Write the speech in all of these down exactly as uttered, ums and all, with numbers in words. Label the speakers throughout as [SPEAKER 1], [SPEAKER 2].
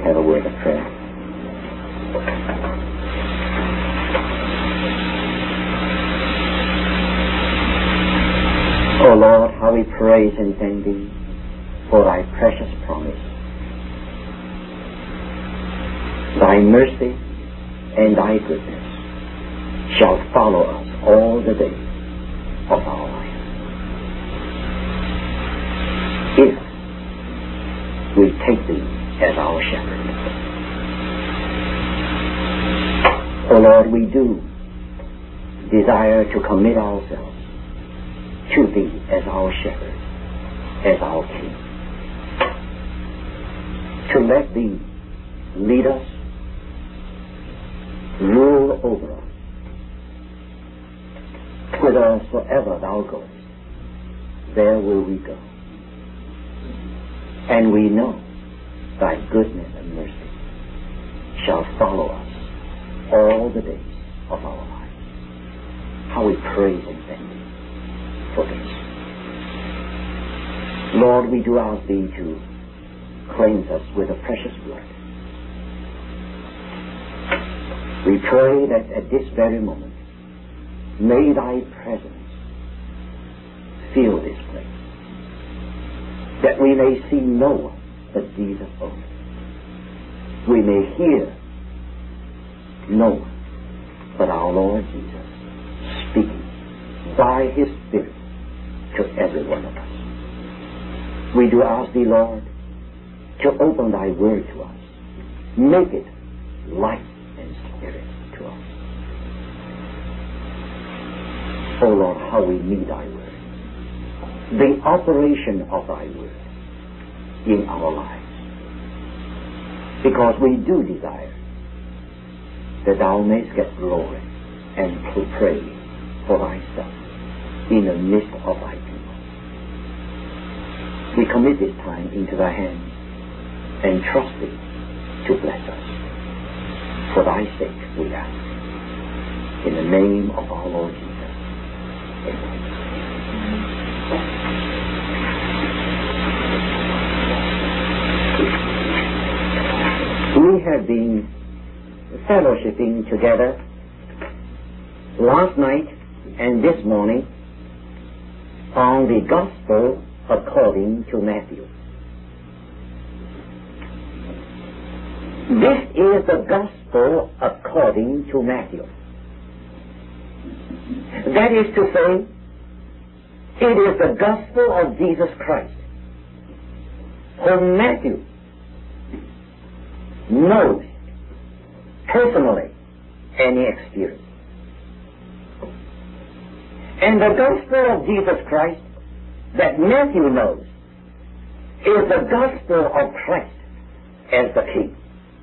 [SPEAKER 1] have a word of prayer. Oh Lord, how we praise and thank Thee for Thy precious promise. Thy mercy and Thy goodness shall follow us all the days of our life, if we take Thee as our shepherd. Oh Lord, we do desire to commit ourselves to Thee as our shepherd, as our King, to let Thee lead us, rule over us, whithersoever Thou goest, there will we go. And we know Thy goodness and mercy shall follow us all the days of our life. How we praise and thank Thee for this. Lord, we do ask Thee to cleanse us with the precious blood. We pray that at this very moment, may Thy presence fill this place, that we may see no one but Jesus only. We may hear no one but our Lord Jesus speaking by His Spirit to every one of us. We do ask Thee, Lord, to open Thy word to us. Make it life and spirit to us. Oh Lord, how we need Thy word, the operation of Thy word in our lives, because we do desire that Thou mayst get glory and praise for Thyself in the midst of Thy people. We commit this time into Thy hands and trust Thee to bless us. For Thy sake we ask. In the name of our Lord Jesus. Amen. We have been fellowshipping together last night and this morning on the Gospel according to Matthew. This is the Gospel according to Matthew. That is to say, it is the Gospel of Jesus Christ, whom Matthew knows personally and experienced. And the Gospel of Jesus Christ that Matthew knows is the Gospel of Christ as the King.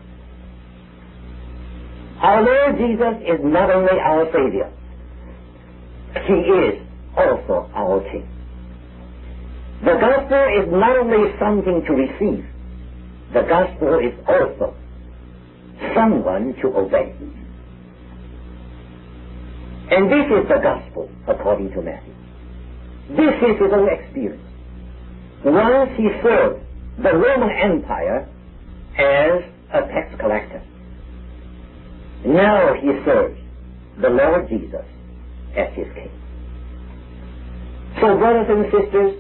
[SPEAKER 1] Our Lord Jesus is not only our Savior, He is also our King. The Gospel is not only something to receive, the Gospel is also someone to obey. And this is the Gospel according to Matthew. This is his own experience. Once he served the Roman Empire as a tax collector. Now he serves the Lord Jesus as his King. So, brothers and sisters,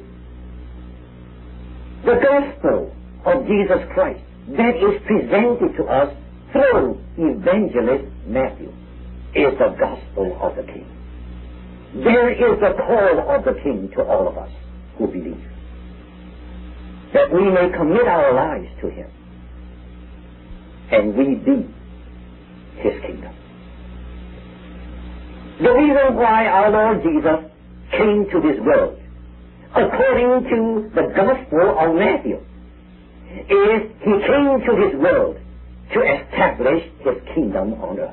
[SPEAKER 1] the Gospel of Jesus Christ that is presented to us through evangelist Matthew is the Gospel of the King. There is the call of the King to all of us who believe, that we may commit our lives to Him and we be His kingdom. The reason why our Lord Jesus came to this world, according to the Gospel of Matthew, is He came to this world to establish His kingdom on earth.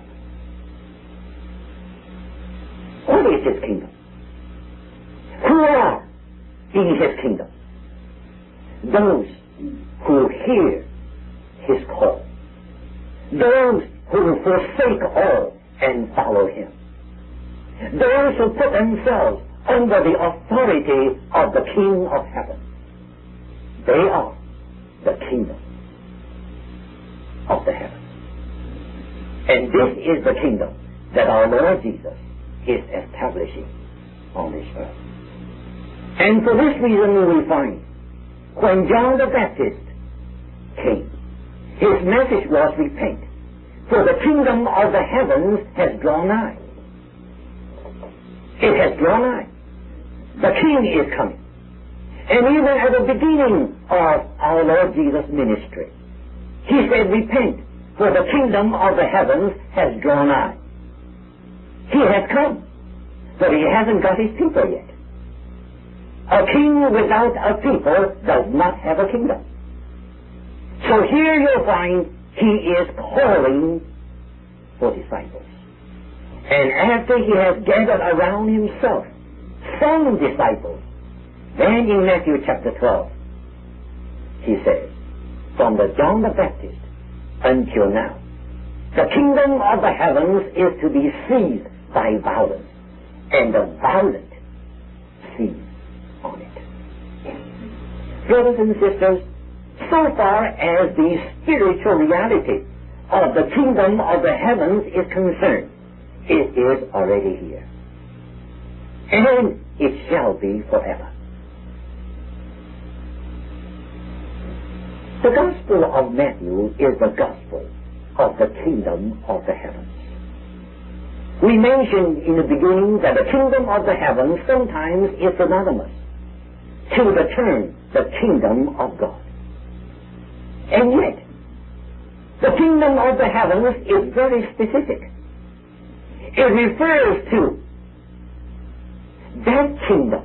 [SPEAKER 1] What is His kingdom? Who are in His kingdom? Those who hear His call. Those who forsake all and follow Him. Those who put themselves under the authority of the King of heaven. They are the kingdom. of the heavens. And this is the kingdom that our Lord Jesus is establishing on this earth. And for this reason we find when John the Baptist came, his message was repent, for the kingdom of the heavens has drawn nigh. It has drawn nigh. The King is coming. And even at the beginning of our Lord Jesus' ministry, he said, repent, for the kingdom of the heavens has drawn nigh. He has come, but he hasn't got his people yet. A king without a people does not have a kingdom. So here you'll find he is calling for disciples. And after he has gathered around himself some disciples, then in Matthew chapter twelve, he says, from the John the Baptist until now, the kingdom of the heavens is to be seized by violence, and the violent seize on it. Brothers and sisters, so far as the spiritual reality of the kingdom of the heavens is concerned, it is already here. And it shall be forever. The Gospel of Matthew is the gospel of the kingdom of the heavens. We mentioned in the beginning that the kingdom of the heavens sometimes is synonymous to the term, the kingdom of God. And yet, the kingdom of the heavens is very specific. It refers to that kingdom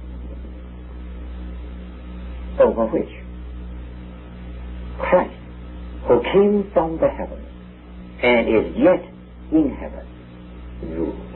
[SPEAKER 1] over which Christ, who came from the heavens and is yet in heaven, rules.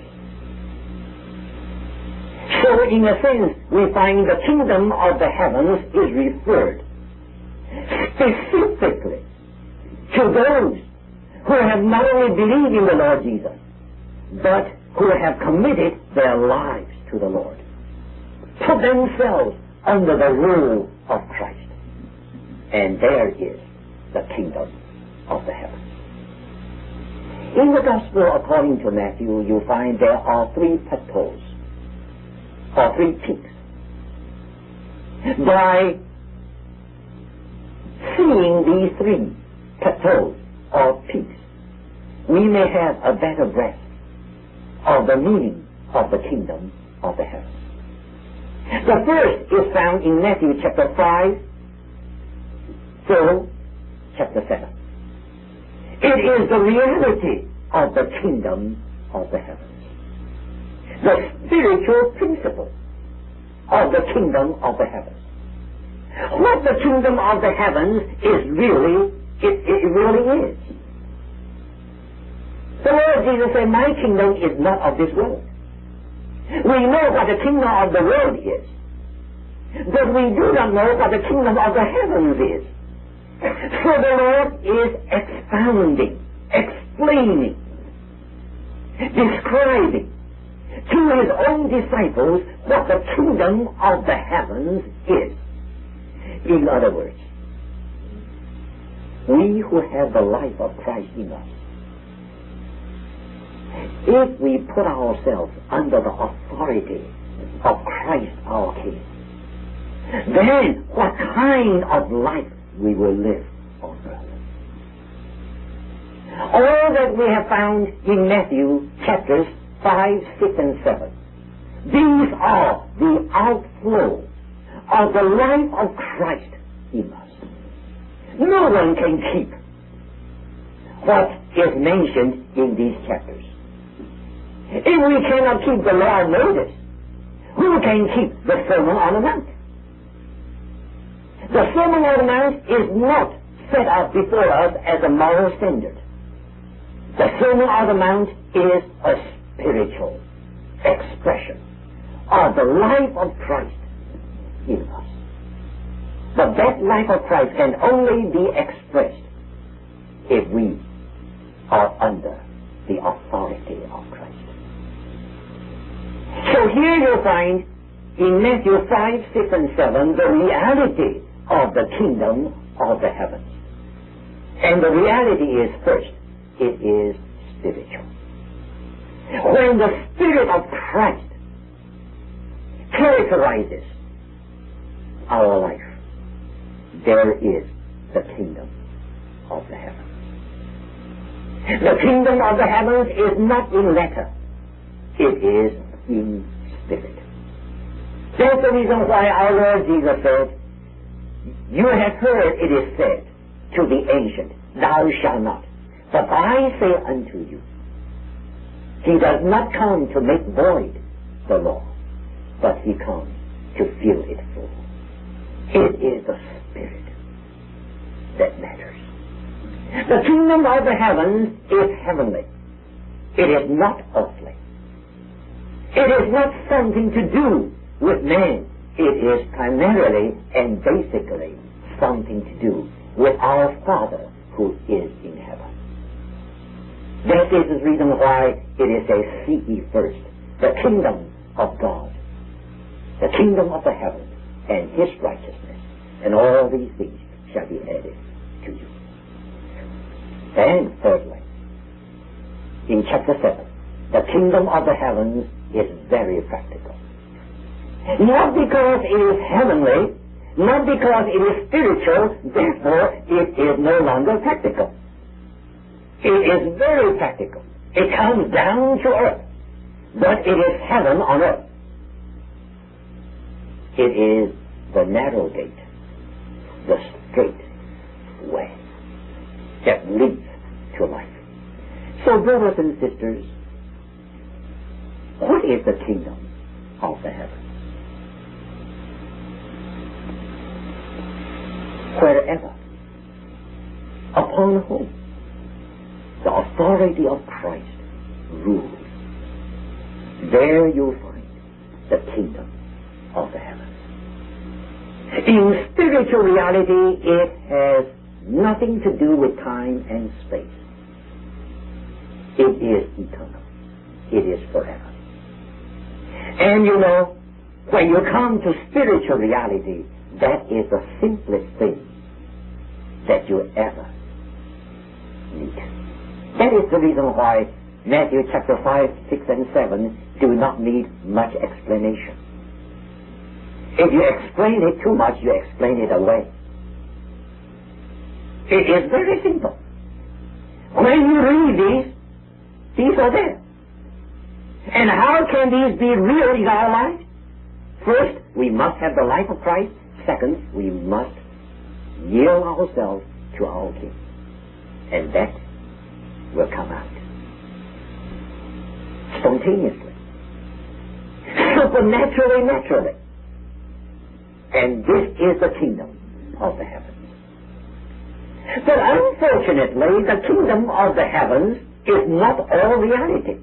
[SPEAKER 1] So in a sense, we find the kingdom of the heavens is referred specifically to those who have not only believed in the Lord Jesus, but who have committed their lives to the Lord, put themselves under the rule of Christ. And there is the kingdom of the heavens. In the Gospel according to Matthew, you find there are three plateaus, or three peaks. By seeing these three plateaus or peaks, we may have a better grasp of the meaning of the kingdom of the heavens. The first is found in Matthew chapter five through chapter seven. It is the reality of the kingdom of the heavens, the spiritual principle of the kingdom of the heavens. What the kingdom of the heavens is really, it, it really is. The Lord Jesus said, my kingdom is not of this world. We know what the kingdom of the world is, but we do not know what the kingdom of the heavens is. So the Lord is expounding, explaining, describing to his own disciples what the kingdom of the heavens is. In other words, we who have the life of Christ in us, if we put ourselves under the authority of Christ our King, then what kind of life we will live on earth? All that we have found in Matthew chapters five, six, and seven, these are the outflow of the life of Christ in us. No one can keep what is mentioned in these chapters. If we cannot keep the law of Moses, who can keep the Sermon on the Mount? The Sermon on the Mount is not set up before us as a moral standard. The Sermon on the Mount is a spiritual expression of the life of Christ in us. But that life of Christ can only be expressed if we are under the authority of Christ. So here you'll find in Matthew five, six, and seven the reality of the kingdom of the heavens. And the reality is, first, it is spiritual. When the Spirit of Christ characterizes our life, there is the kingdom of the heavens. The kingdom of the heavens is not in letter. It is in spirit. That's the reason why our Lord Jesus said, you have heard it is said to the ancient, thou shalt not. But I say unto you, he does not come to make void the law, but he comes to fill it full. It is the Spirit that matters. The kingdom of the heavens is heavenly. It is not earthly. It is not something to do with man. It is primarily and basically something to do with our Father who is in heaven. That is the reason why it is a seek ye first the kingdom of God, the kingdom of the heavens, and his righteousness, and all these things shall be added to you. And thirdly, in chapter seven, the kingdom of the heavens is very practical. Not because it is heavenly, not because it is spiritual, therefore it is no longer practical. It is very practical. It comes down to earth, but it is heaven on earth. It is the narrow gate, the straight way that leads to life. So, brothers and sisters, what is the kingdom of the heavens? Wherever, upon whom the authority of Christ rules, there you'll find the kingdom of the heavens. In spiritual reality, it has nothing to do with time and space. It is eternal. It is forever. And you know, when you come to spiritual reality, that is the simplest thing that you ever need. That is the reason why Matthew chapter five, six, and seven do not need much explanation. If you explain it too much, you explain it away. It is very simple. When you read these, these are there. And how can these be real in our life? First, we must have the life of Christ. Second, we must yield ourselves to our King. And that will come out spontaneously, supernaturally, naturally. And this is the kingdom of the heavens. But unfortunately, the kingdom of the heavens is not all reality.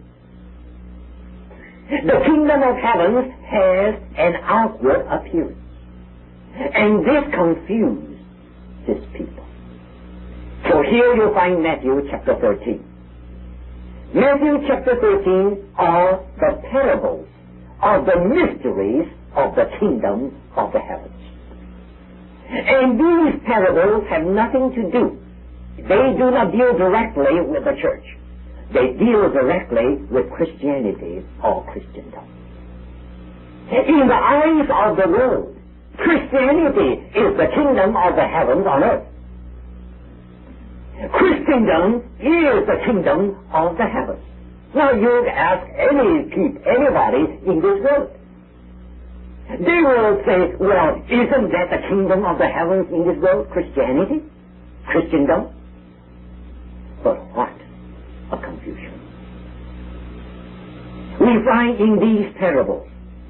[SPEAKER 1] The kingdom of heavens has an outward appearance. And this confuses his people. So here you find Matthew chapter thirteen. Matthew chapter thirteen are the parables of the mysteries of the kingdom of the heavens. And these parables have nothing to do. They do not deal directly with the church. They deal directly with Christianity or Christendom. In the eyes of the world, Christianity is the kingdom of the heavens on earth. Christendom is the kingdom of the heavens. Now you ask any people, anybody in this world, they will say, well, isn't that the kingdom of the heavens in this world? Christianity? Christendom? But what a confusion. We find in these parables,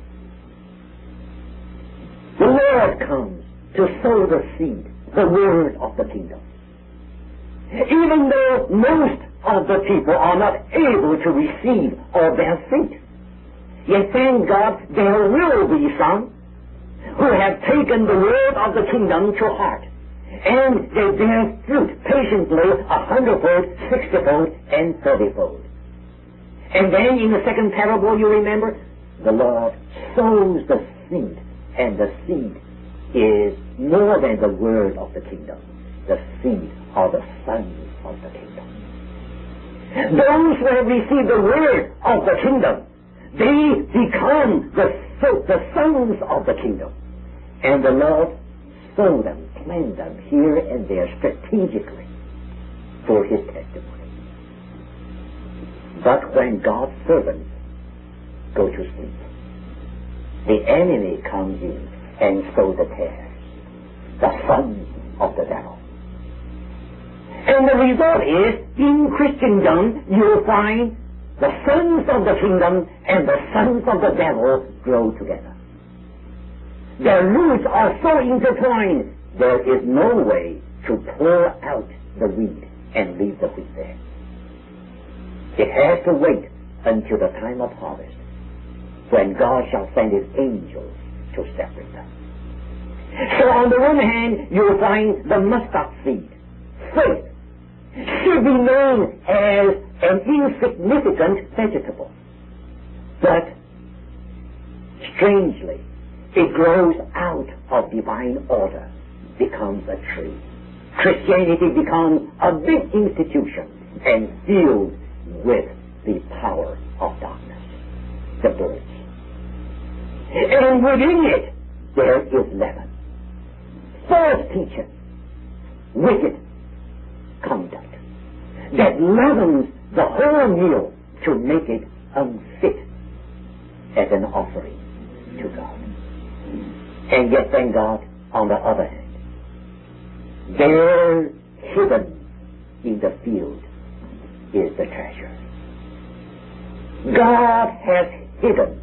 [SPEAKER 1] the Lord comes to sow the seed, the word of the kingdom. Even though most of the people are not able to receive or bear fruit, yet thank God there will be some who have taken the word of the kingdom to heart, and they bear fruit patiently a hundredfold, sixtyfold, and thirtyfold. And then in the second parable, you remember, the Lord sows the seed, and the seed is more than the word of the kingdom. the seed or the sons of the kingdom. Those who have received the word of the kingdom, they become the, the sons of the kingdom. And the Lord sow them, plant them here and there strategically for his testimony. But when God's servants go to sleep, the enemy comes in and sows the tares, the sons of the devil. And the result is, in Christendom, you'll find the sons of the kingdom and the sons of the devil grow together. Their roots are so intertwined, there is no way to pull out the weed and leave the wheat there. It has to wait until the time of harvest, when God shall send his angels to separate them. So on the one hand, you'll find the mustard seed, faith, should be known as an insignificant vegetable. But, strangely, it grows out of divine order, becomes a tree. Christianity becomes a big institution and filled with the power of darkness, the birds. And within it, there is leaven, false teaching, wicked conduct that leavens the whole meal to make it unfit as an offering to God. And yet, thank God, on the other hand, there hidden in the field is the treasure. God has hidden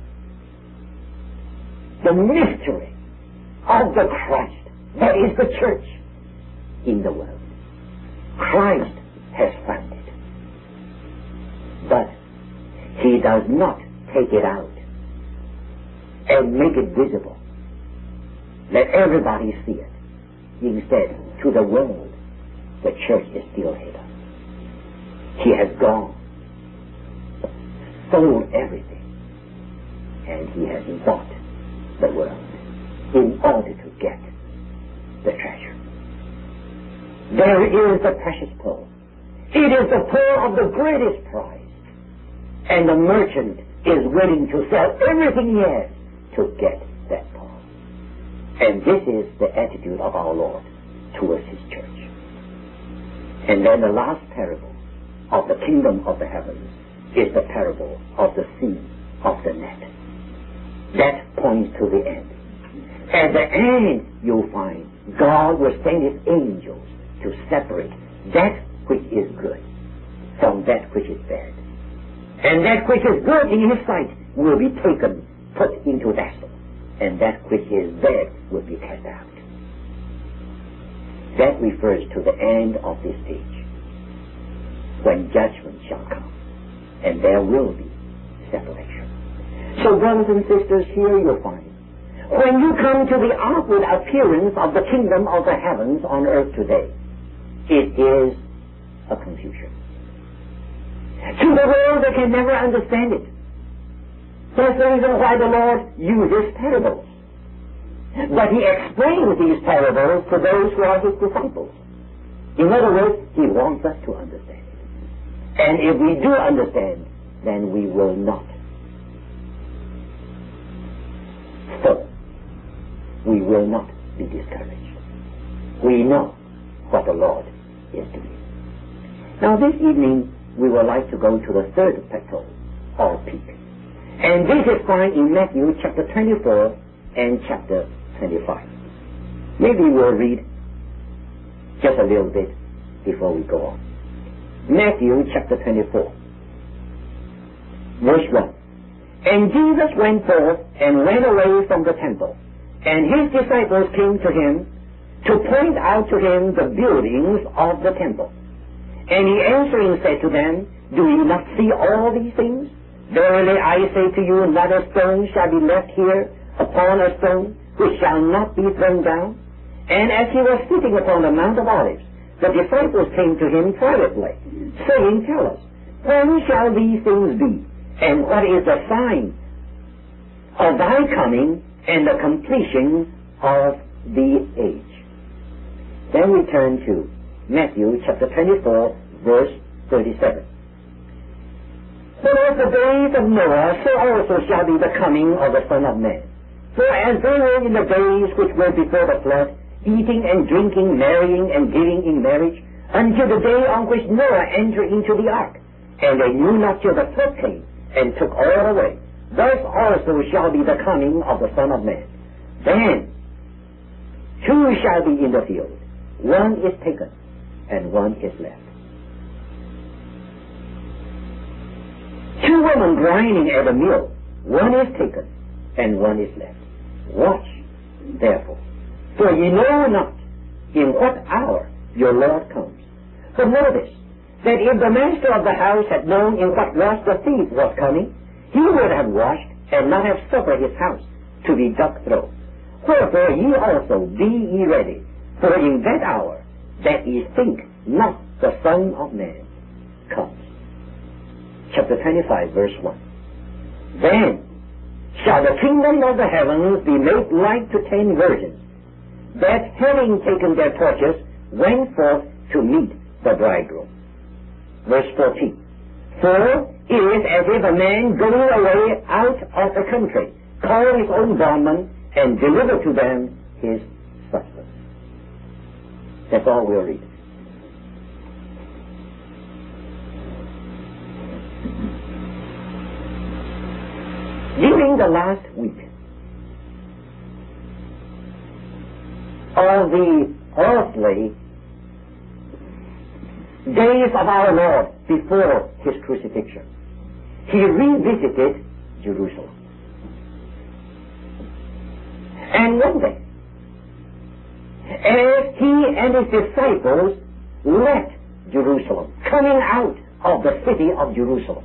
[SPEAKER 1] the mystery of the Christ, that is the church, in the world. Christ has found it. But he does not take it out and make it visible. Let everybody see it. Instead, to the world, the church is still hidden. He has gone, sold everything, and he has bought the world in order to get the treasure. There is the precious pearl. It is the pearl of the greatest price. And the merchant is willing to sell everything he has to get that pearl. And this is the attitude of our Lord towards his church. And then the last parable of the kingdom of the heavens is the parable of the seed of the net. That points to the end. At the end, you'll find God will send his angels to separate that which is good from that which is bad. And that which is good in his sight will be taken, put into vessel, and that which is bad will be cast out. That refers to the end of this age, when judgment shall come, and there will be separation. So, brothers and sisters, here you'll find, when you come to the outward appearance of the kingdom of the heavens on earth today, it is a confusion. To the world, they can never understand it. That's the reason why the Lord uses parables. But he explains these parables to those who are his disciples. In other words, he wants us to understand it. And if we do understand, then we will not fall. We will not be discouraged. We know what the Lord is doing. Now this evening, we would like to go to the third plateau, or peak. And this is found in Matthew chapter twenty-four and chapter twenty-five. Maybe we'll read just a little bit before we go on. Matthew chapter twenty-four, verse one. And Jesus went forth and went away from the temple, and his disciples came to him to point out to him the buildings of the temple. And he answering said to them, Do you not see all these things? Verily I say to you, not a stone shall be left here upon a stone which shall not be thrown down. And as he was sitting upon the Mount of Olives, the disciples came to him privately, saying, Tell us, when shall these things be? And what is the sign of thy coming and the completion of the age? Then we turn to Matthew chapter twenty-four, verse thirty-seven. For as the days of Noah, so also shall be the coming of the Son of Man. For as they were in the days which were before the flood, eating and drinking, marrying and giving in marriage, until the day on which Noah entered into the ark, and they knew not till the flood came, and took all away. Thus also shall be the coming of the Son of Man. Then two shall be in the field, one is taken, and one is left. Two women grinding at a mill, one is taken, and one is left. Watch, therefore, for ye know not in what hour your Lord comes. But notice that if the master of the house had known in what watch the thief was coming, he would have watched and not have suffered his house to be dug through. Wherefore ye also be ye ready, for in that hour that ye think not the Son of Man comes. Chapter twenty-five, verse one. Then shall the kingdom of the heavens be made like to ten virgins, that having taken their torches went forth to meet the bridegroom. Verse fourteen. For it is as if a man going away out of the country, call his own bondmen, and deliver to them his substance. That's all we'll read. During the last week of the earthly days of our Lord before his crucifixion, he revisited Jerusalem. And one day, as he and his disciples left Jerusalem, coming out of the city of Jerusalem,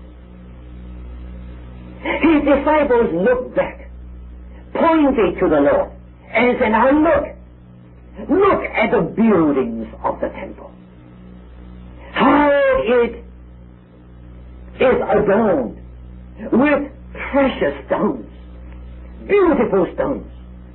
[SPEAKER 1] his disciples looked back, pointed to the Lord, and said, now look, look at the buildings of the temple. How it is adorned with precious stones, beautiful stones.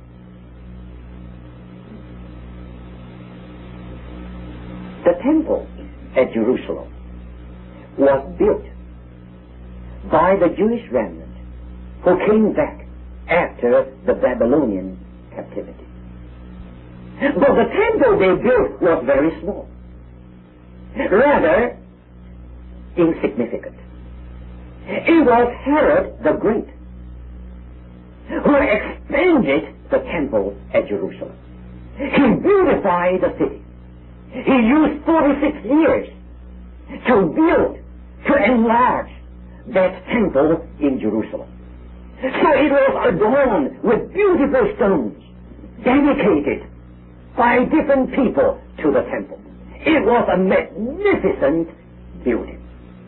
[SPEAKER 1] The temple at Jerusalem was built by the Jewish remnant who came back after the Babylonian captivity. But the temple they built was very small, rather insignificant. It was Herod the Great who expanded the temple at Jerusalem. He beautified the city. He used forty-six years to build, to enlarge that temple in Jerusalem. So it was adorned with beautiful stones, dedicated by different people to the temple. It was a magnificent building.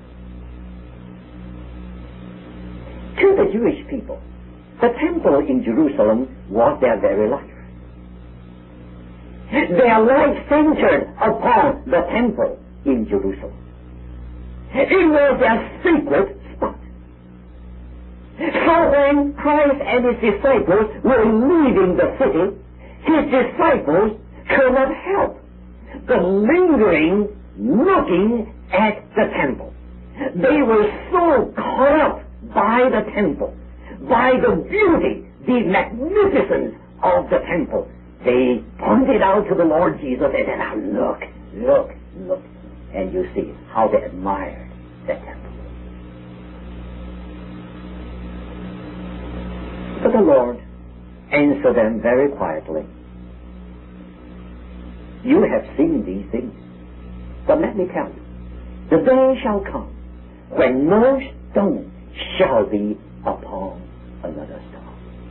[SPEAKER 1] To the Jewish people, the temple in Jerusalem was their very life. Their life centered upon the temple in Jerusalem. It was their sacred spot. So when Christ and his disciples were leaving the city, his disciples could not help but lingering, looking at the temple. They were so caught up by the temple, by the beauty, the magnificence of the temple. They pointed out to the Lord Jesus and said, now look, look, look. And you see how they admired the temple. But the Lord answered them very quietly. You have seen these things, but let me tell you, the day shall come when no stone shall be upon another stone.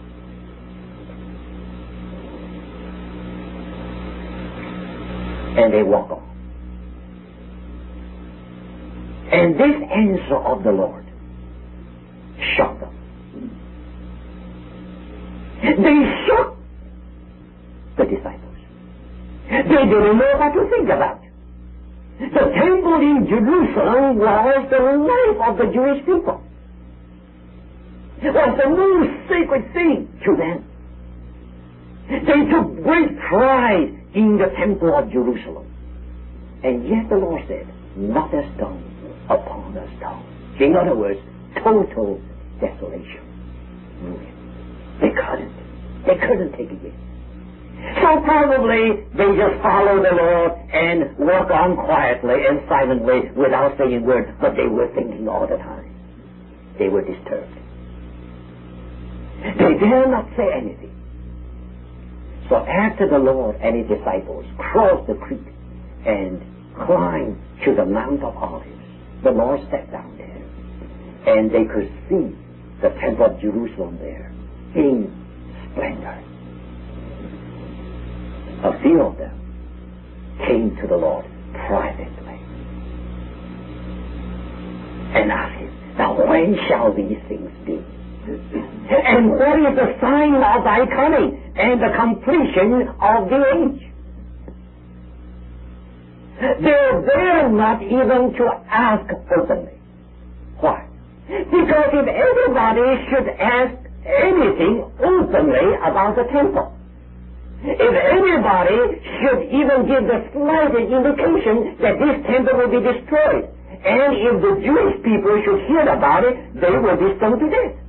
[SPEAKER 1] And they walk on. And this answer of the Lord shocked them. They shocked the disciples. They didn't know what to think about. The temple in Jerusalem was the life of the Jewish people. It was the most sacred thing to them. They took great pride in the temple of Jerusalem. And yet the Lord said, not a stone upon a stone. In other words, total desolation. Ruin. They couldn't. They couldn't take it in. So probably they just follow the Lord and walk on quietly and silently without saying a word, but they were thinking all the time. They were disturbed. They dare not say anything. So after the Lord and his disciples crossed the creek and climbed to the Mount of Olives, the Lord sat down there, and they could see the temple of Jerusalem there in splendor. A few of them came to the Lord privately and asked him, now when shall these things be? And what is the sign of thy coming and the completion of the age? They dare not even to ask openly. Why? Because if everybody should ask anything openly about the temple, if everybody should even give the slightest indication that this temple will be destroyed, and if the Jewish people should hear about it, they will be stoned to death.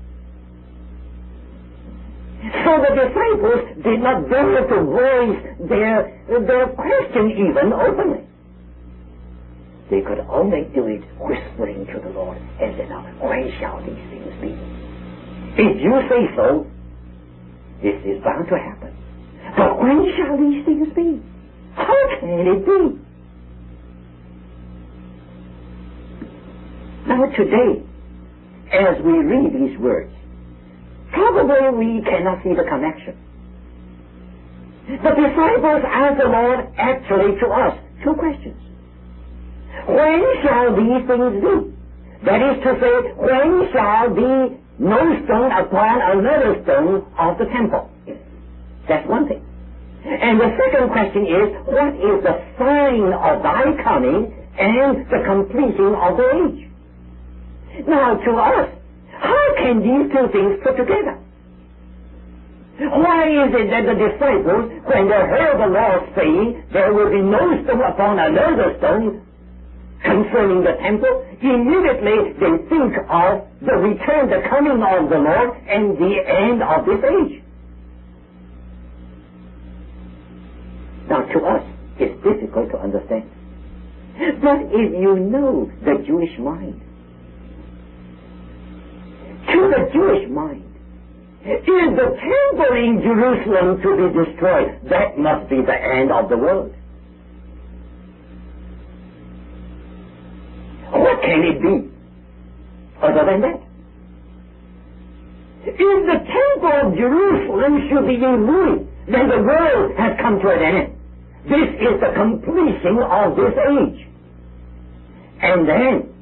[SPEAKER 1] So the disciples did not dare to voice their, their question even openly. They could only do it whispering to the Lord and say, now, when shall these things be? If you say so, this is bound to happen. But when shall these things be? How can it be? Now today, as we read these words, probably we cannot see the connection. The disciples asked the Lord actually to us two questions. When shall these things be? That is to say, when shall be no stone upon another stone of the temple? That's one thing. And the second question is, what is the sign of thy coming and the completion of the age? Now, to us, how can these two things put together? Why is it that the disciples, when they heard the Lord saying, there will be no stone upon another stone concerning the temple, immediately they think of the return, the coming of the Lord, and the end of this age? Now, to us, it's difficult to understand. But if you know the Jewish mind, to the Jewish mind, if the temple in Jerusalem to be destroyed, that must be the end of the world. What can it be other than that? If the temple of Jerusalem should be in ruin, then the world has come to an end. This is the completion of this age. And then,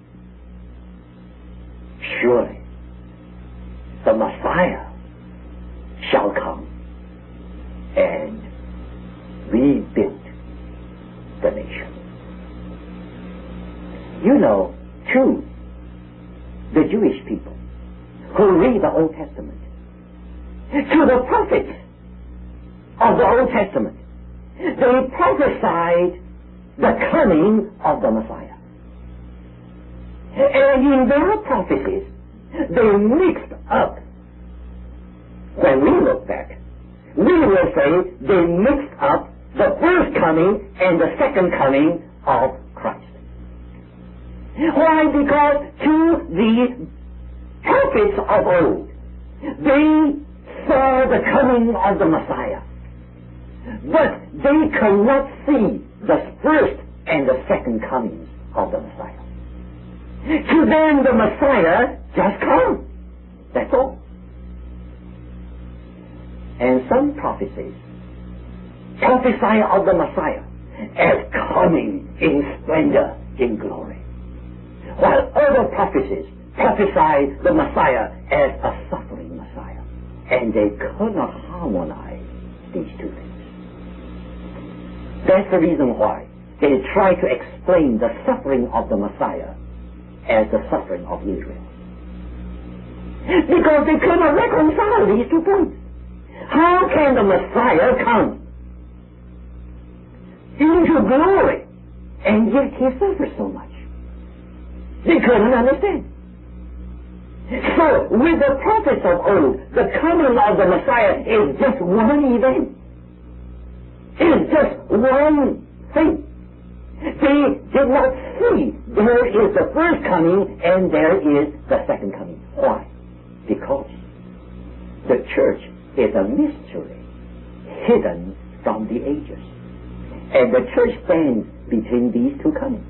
[SPEAKER 1] surely, the Messiah shall come and rebuild the nation. You know, too, the Jewish people who read the Old Testament, to the prophets of the Old Testament, they prophesied the coming of the Messiah. And in their prophecies, they mixed up. When we look back, we will say they mixed up the first coming and the second coming of Christ. Why? Because to the prophets of old, they saw the coming of the Messiah. But they could not see the first and the second comings of the Messiah. To them, the Messiah just come. That's all. And some prophecies prophesy of the Messiah as coming in splendor, in glory, while other prophecies prophesy the Messiah as a suffering Messiah. And they could not harmonize these two things. That's the reason why they try to explain the suffering of the Messiah as the suffering of Israel. Because they could not reconcile these two points. How can the Messiah come into glory, and yet he suffered so much. They couldn't understand. So, with the prophets of old, the coming of the Messiah is just one event. It is just one thing. They did not see there is the first coming and there is the second coming. Why? Because the church is a mystery hidden from the ages. And the church stands between these two comings.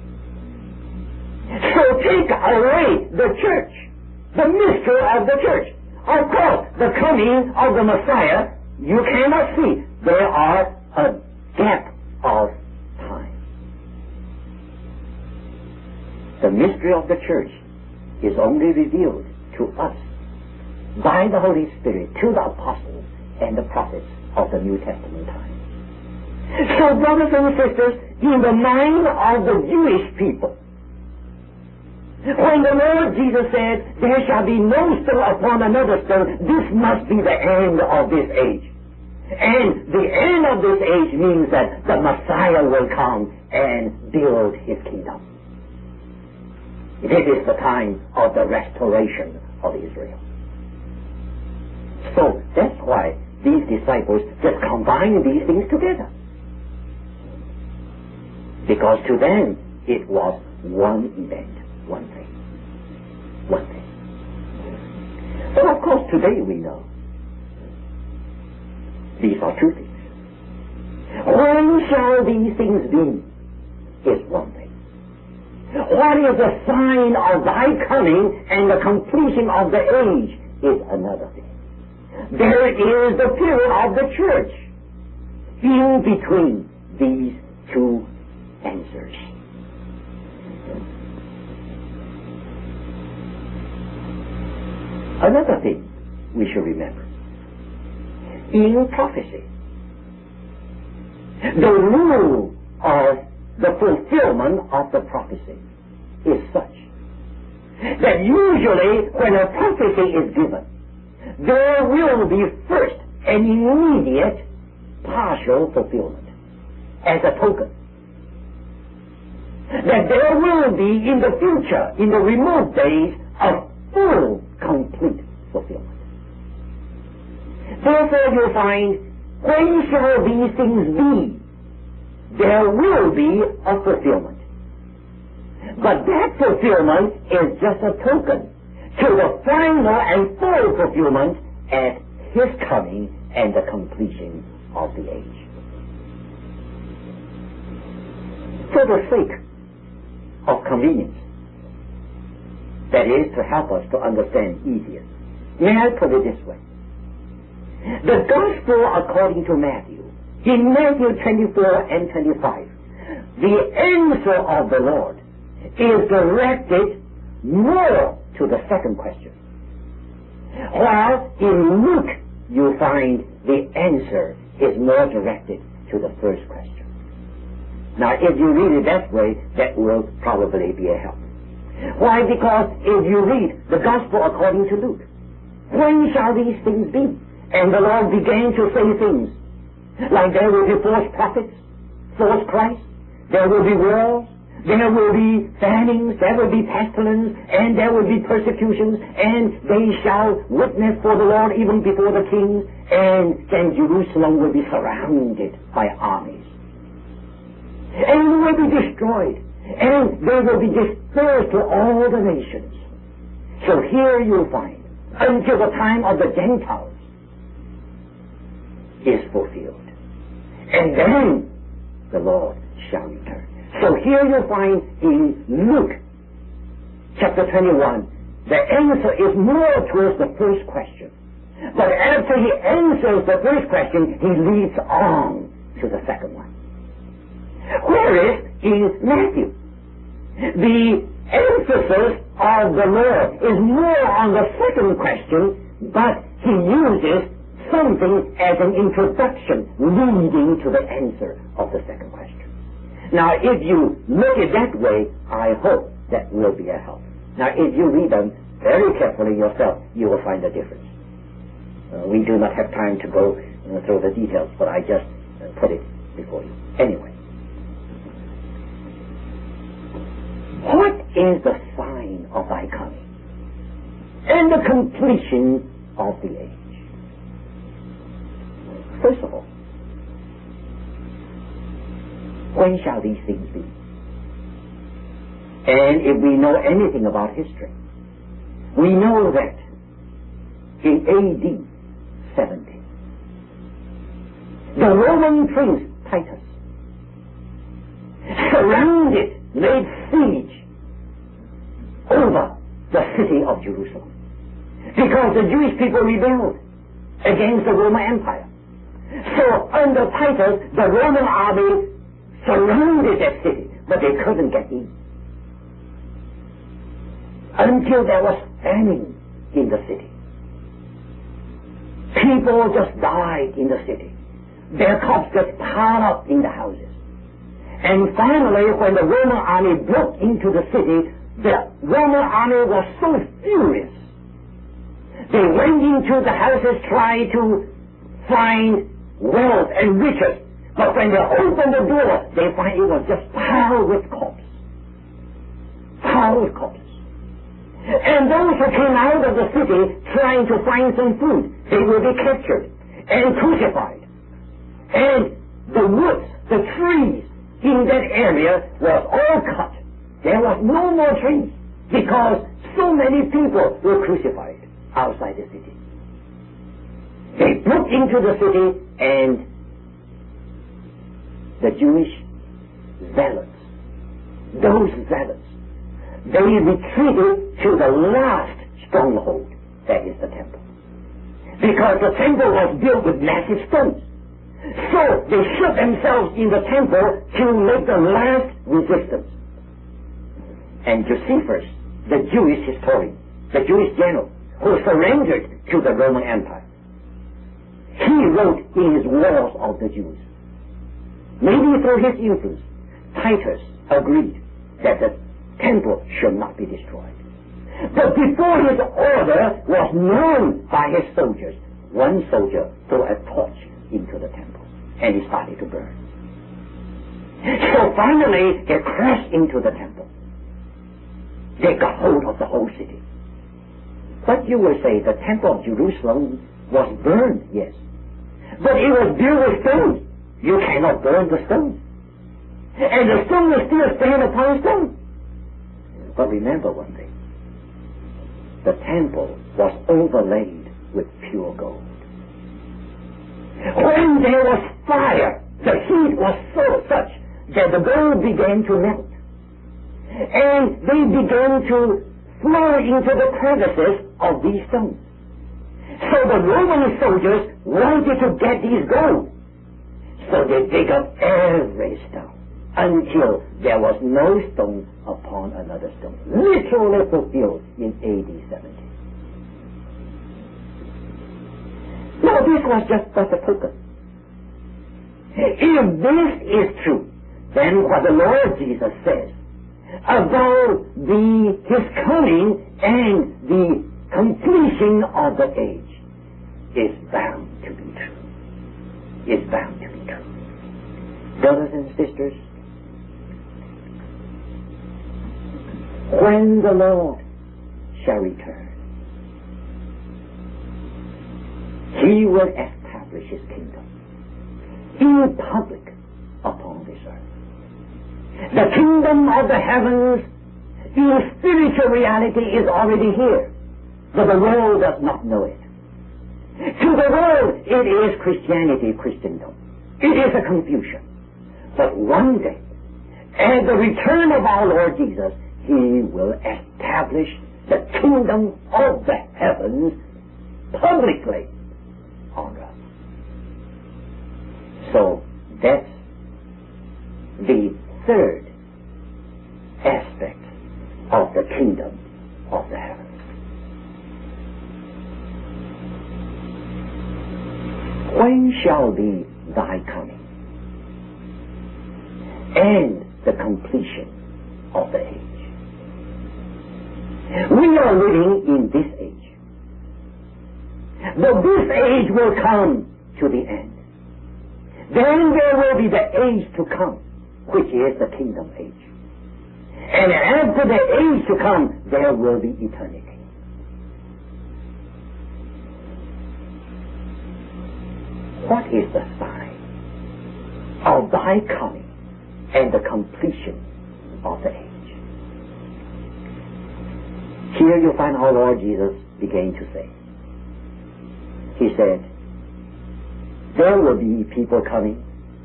[SPEAKER 1] So take away the church, the mystery of the church. Of course, the coming of the Messiah, you cannot see. There are a gap of time. The mystery of the church is only revealed to us by the Holy Spirit to the apostles and the prophets of the New Testament time. So, brothers and sisters, in the mind of the Jewish people, when the Lord Jesus said, there shall be no stone upon another stone, this must be the end of this age. And the end of this age means that the Messiah will come and build his kingdom. It is the time of the restoration of Israel. So that's why these disciples just combine these things together. Because to them it was one event, one thing. One thing. But of course today we know these are two things. When shall these things be is one thing. What is the sign of thy coming and the completion of the age is another thing. There is the period of the church in between these two answers. Another thing we should remember. In prophecy, the rule of the fulfillment of the prophecy is such that usually when a prophecy is given, there will be first an immediate partial fulfillment as a token. That there will be in the future, in the remote days, a full, complete fulfillment. Therefore you find, when shall these things be? There will be a fulfillment. But that fulfillment is just a token to the final and full fulfillment at his coming and the completion of the age. For the sake of convenience, that is, to help us to understand easier, may I put it this way. The Gospel according to Matthew, in Matthew twenty-four and twenty-five, the answer of the Lord is directed more to the second question. While in Luke you find the answer is more directed to the first question. Now if you read it that way, that will probably be a help. Why? Because if you read the Gospel according to Luke, when shall these things be? And the Lord began to say things like there will be false prophets, false Christ, there will be wars, there will be famines, there will be pestilence, and there will be persecutions, and they shall witness for the Lord even before the kings, and then Jerusalem will be surrounded by armies. And will be destroyed, and they will be dispersed to all the nations. So here you'll find, until the time of the Gentiles is fulfilled. And then the Lord shall return. So here you find in Luke chapter twenty-one, the answer is more towards the first question. But after he answers the first question, he leads on to the second one. Whereas in Matthew, the emphasis of the Lord is more on the second question, but he uses something as an introduction leading to the answer of the second question. Now, if you look at it that way, I hope that will be a help. Now, if you read them very carefully yourself, you will find the difference. Uh, we do not have time to go uh, through the details, but I just uh, put it before you. Anyway. is the sign of thy coming and the completion of the age. First of all, when shall these things be? And if we know anything about history, we know that in A D seventy, the Roman prince Titus surrounded, laid siege over the city of Jerusalem because the Jewish people rebelled against the Roman Empire. So under Titus, the Roman army surrounded that city, but they couldn't get in until there was famine in the city. People just died in the city. Their corpses just piled up in the houses. And finally, when the Roman army broke into the city, the Roman army was so furious. They went into the houses trying to find wealth and riches. But when they opened the door, they find it was just piled with corpses. Piled with corpses. And those who came out of the city trying to find some food, they will be captured and crucified. And the woods, the trees in that area was all cut. There was no more trees because so many people were crucified outside the city. They broke into the city, and the Jewish zealots, those zealots, they retreated to the last stronghold, that is the temple. Because the temple was built with massive stones. So they shut themselves in the temple to make the last resistance. And Josephus, the Jewish historian, the Jewish general, who surrendered to the Roman Empire, he wrote in his Wars of the Jews. Maybe through his influence, Titus agreed that the temple should not be destroyed. But before his order was known by his soldiers, one soldier threw a torch into the temple, and it started to burn. So finally, they crashed into the temple. They got hold of the whole city. But you will say the temple of Jerusalem was burned, yes. But it was built with stones. You cannot burn the stone. And the stone will still stand upon stone. But remember one thing. The temple was overlaid with pure gold. When there was fire, the heat was so such that the gold began to melt. And they began to flow into the crevices of these stones. So the Roman soldiers wanted to get these gold. So they dig up every stone until there was no stone upon another stone. Literally fulfilled in A D seventy. Now this was just but a token. If this is true, then what the Lord Jesus says about the His coming and the completion of the age is bound to be true. Is bound to be true. Brothers and sisters, when the Lord shall return, He will establish His kingdom in public upon this earth. The kingdom of the heavens in spiritual reality is already here, but the world does not know it. To the world, it is Christianity, Christendom. It is a confusion. But one day, at the return of our Lord Jesus, He will establish the kingdom of the heavens publicly on earth. So that's the third aspect of the kingdom of the heavens. When shall be thy coming and the completion of the age? We are living in this age. But this age will come to the end. Then there will be the age to come, which is the kingdom age. And after the age to come, there will be eternity. What is the sign of thy coming and the completion of the age? Here you find our Lord Jesus began to say. He said, there will be people coming,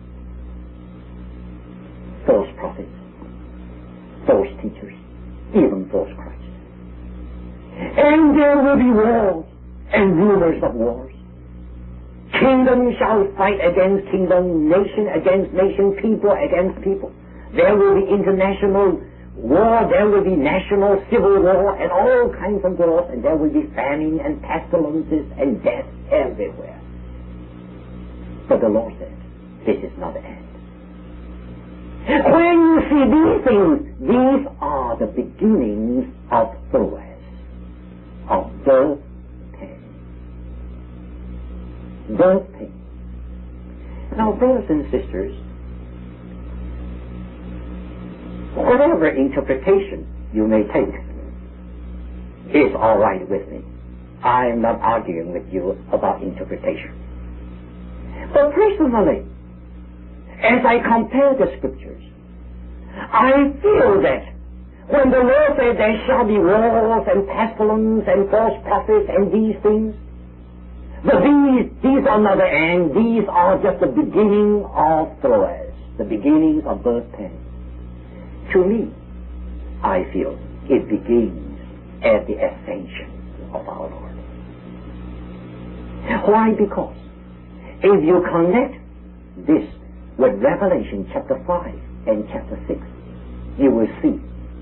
[SPEAKER 1] false prophets, false teachers, even false Christ. And there will be wars and rumors of wars. Kingdom shall fight against kingdom, nation against nation, people against people. There will be international war, there will be national civil war, and all kinds of wars, and there will be famine and pestilences and death everywhere. But the Lord said, this is not the end. When you see these things, these are the beginnings of Boaz, of birth pain. Birth pain. Now, brothers and sisters, whatever interpretation you may take is all right with me. I am not arguing with you about interpretation. But personally, as I compare the scriptures, I feel that when the Lord said there shall be wars and pestilence and false prophets and these things, but these, these are not the end. These are just the beginning of Boaz, the beginnings of birth pain. To me, I feel it begins at the ascension of our Lord. Why? Because if you connect this with Revelation chapter five and chapter six, you will see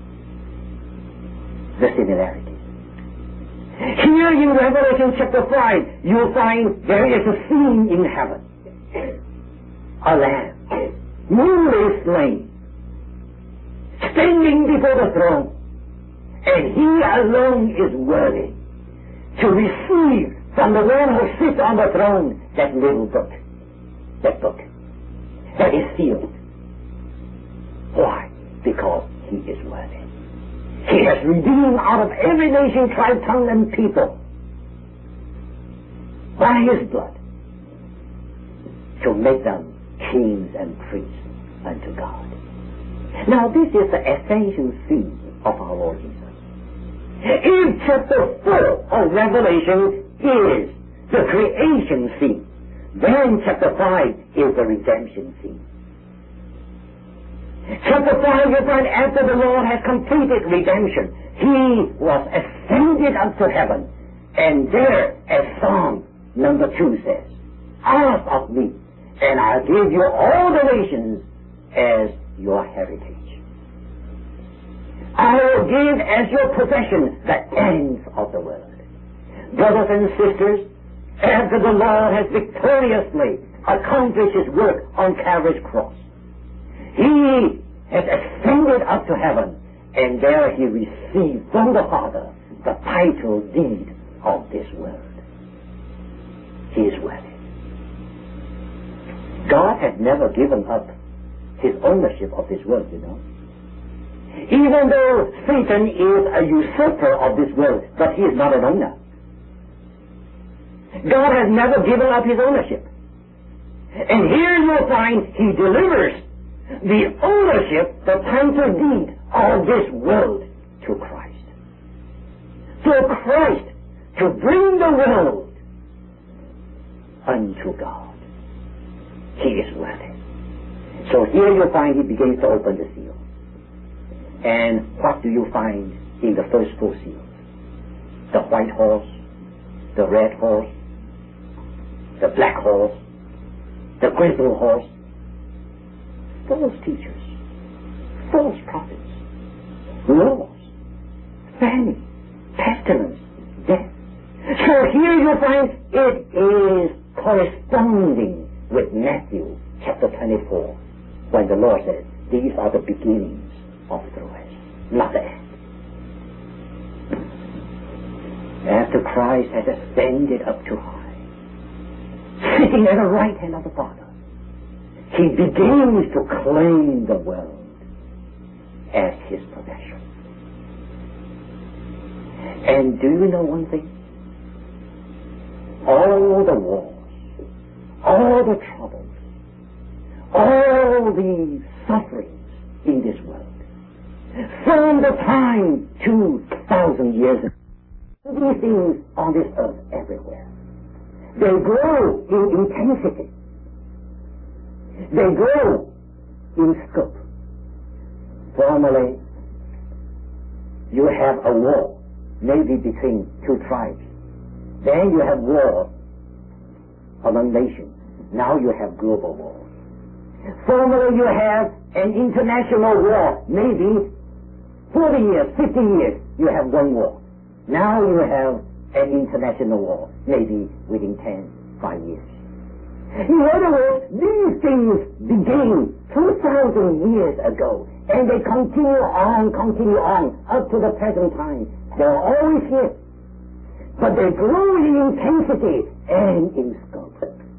[SPEAKER 1] the similarities. Here in Revelation chapter five, you'll find there is a scene in heaven. A lamb, newly slain, standing before the throne, and he alone is worthy to receive from the one who sits on the throne that little book, that book that is sealed. Why? Because he is worthy. He has redeemed out of every nation, tribe, tongue, and people by his blood to make them kings and priests unto God. Now, this is the ascension scene of our Lord Jesus. In chapter four of Revelation is the creation scene. Then chapter five is the redemption scene. Chapter five, you find after the Lord has completed redemption, he was ascended up to heaven. And there, as Psalm number two says, ask of me, and I'll give you all the nations as your heritage. I will give as your possession the ends of the world. Brothers and sisters, after the Lord has victoriously accomplished his work on Calvary's cross, he has ascended up to heaven, and there he received from the Father the title deed of this world. He is worthy. God had never given up his ownership of this world, you know. Even though Satan is a usurper of this world, but he is not an owner. God has never given up his ownership. And here you'll find he delivers the ownership, the title deed of this world to Christ. So Christ to bring the world unto God. He is worthy. So here you find he begins to open the seal. And what do you find in the first four seals? The white horse, the red horse, the black horse, the grizzled horse. False teachers, false prophets, wars, famine, pestilence, death. So here you find it is corresponding with Matthew chapter twenty-four, when the Lord said, these are the beginnings of the rest, not the end. After Christ has ascended up to high, sitting at the right hand of the Father, he begins to claim the world as his possession. And do you know one thing? All the wars, all the troubles, all the sufferings in this world, from the time two thousand years ago, these things on this earth everywhere, they grow in intensity. They grow in scope. Formerly, you have a war, maybe between two tribes. Then you have war among nations. Now you have global wars. Formerly you have an international war, maybe forty years, fifty years, you have one war. Now you have an international war, maybe within ten, five years. In other words, these things began two thousand years ago, and they continue on, continue on, up to the present time. They're always here. But they grow in intensity and in scope.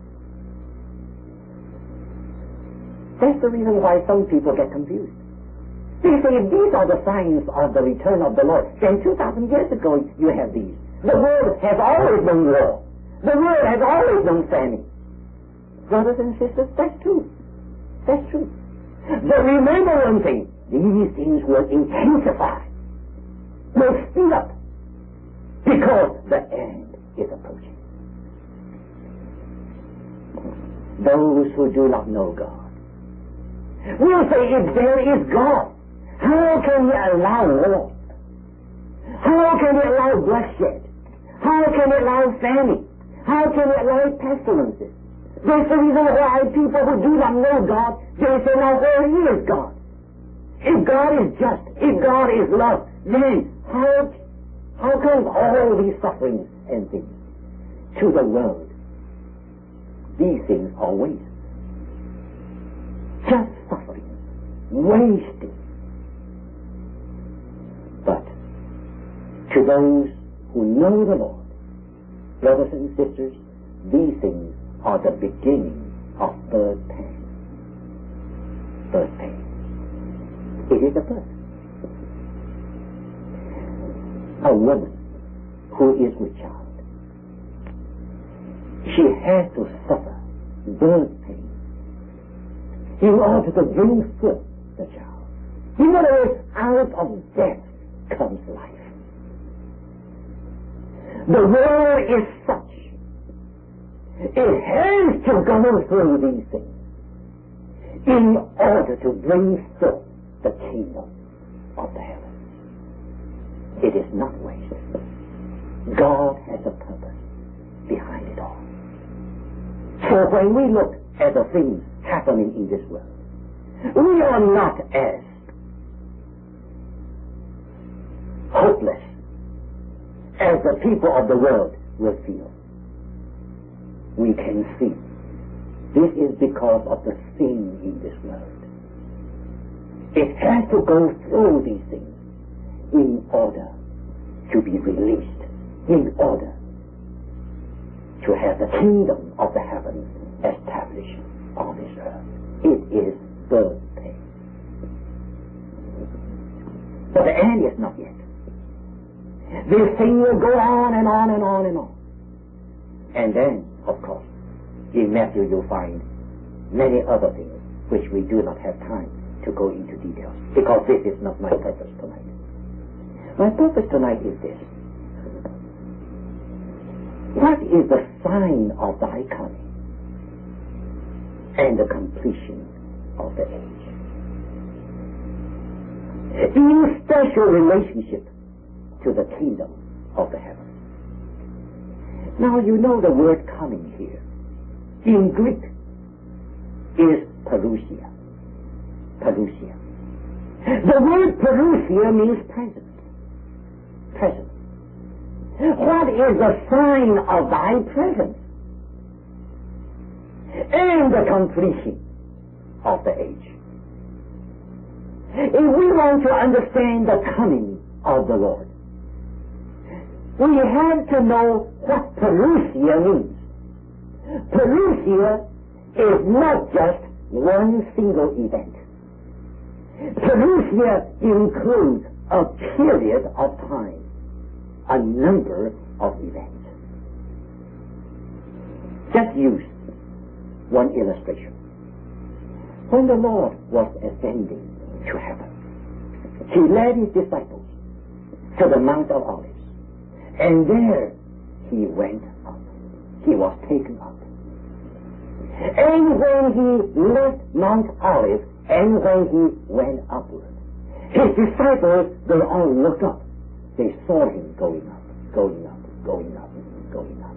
[SPEAKER 1] That's the reason why some people get confused. They say, if these are the signs of the return of the Lord, then two thousand years ago you have these. The world has always known war. The world has always known famine. Brothers and sisters, that's true. That's true. But remember one thing, these things will intensify, will speed up, because the end is approaching. Those who do not know God will say, if there is God, how can He allow war? How can He allow bloodshed? How can He allow famine? How can He allow pestilences? That's the reason why people who do not know God, they say, now where is God? If God is just, if God is love, then how How comes all these sufferings and things to the world? These things are waste. Just suffering, wasting. But to those who know the Lord, brothers and sisters, these things are the beginning of birth pain. Birth pain. It is a birth. A woman who is with child, she has to suffer birth pain in order to bring forth the child. In other words, out of death comes life. The world is such. It has to go through these things in order to bring forth the kingdom of the heavens. It is not waste. God has a purpose behind it all. So when we look at the things happening in this world, we are not as hopeless as the people of the world will feel. We can see this is because of the sin in this world. It has to go through these things in order to be released, in order to have the kingdom of the heavens established on this earth. It is birth pain. But the end is not yet. This thing will go on and on and on and on. And then, of course, in Matthew you'll find many other things which we do not have time to go into details, because this is not my purpose tonight. My purpose tonight is this. What is the sign of thy coming and the completion of the age? In special relationship to the kingdom of the heavens. Now you know the word coming here in Greek is parousia. Parousia. The word parousia means present. Present. What is the sign of thy presence and the completion of the age? If we want to understand the coming of the Lord, we have to know what parousia means. Parousia is not just one single event. Parousia includes a period of time, a number of events. Just use one illustration. When the Lord was ascending to heaven, he led his disciples to the Mount of Olives, and there he went up. He was taken up. And when he left Mount Olives, and when he went upward, his disciples, they all looked up. They saw him going up, going up, going up, going up.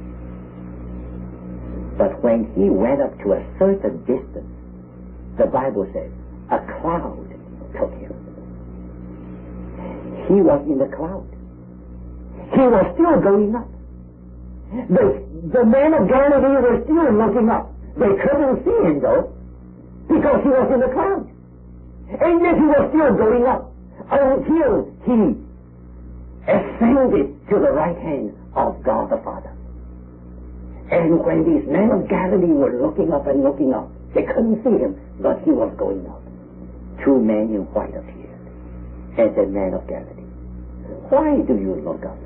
[SPEAKER 1] But when he went up to a certain distance, the Bible says, a cloud took him. He was in the cloud. He was still going up. The, the men of Galilee were still looking up. They couldn't see him, though, because he was in the cloud. And yet he was still going up until he ascended to the right hand of God the Father. And when these men of Galilee were looking up and looking up, they couldn't see him, but he was going up. Two men in white appeared and said, "Men of Galilee, why do you look up?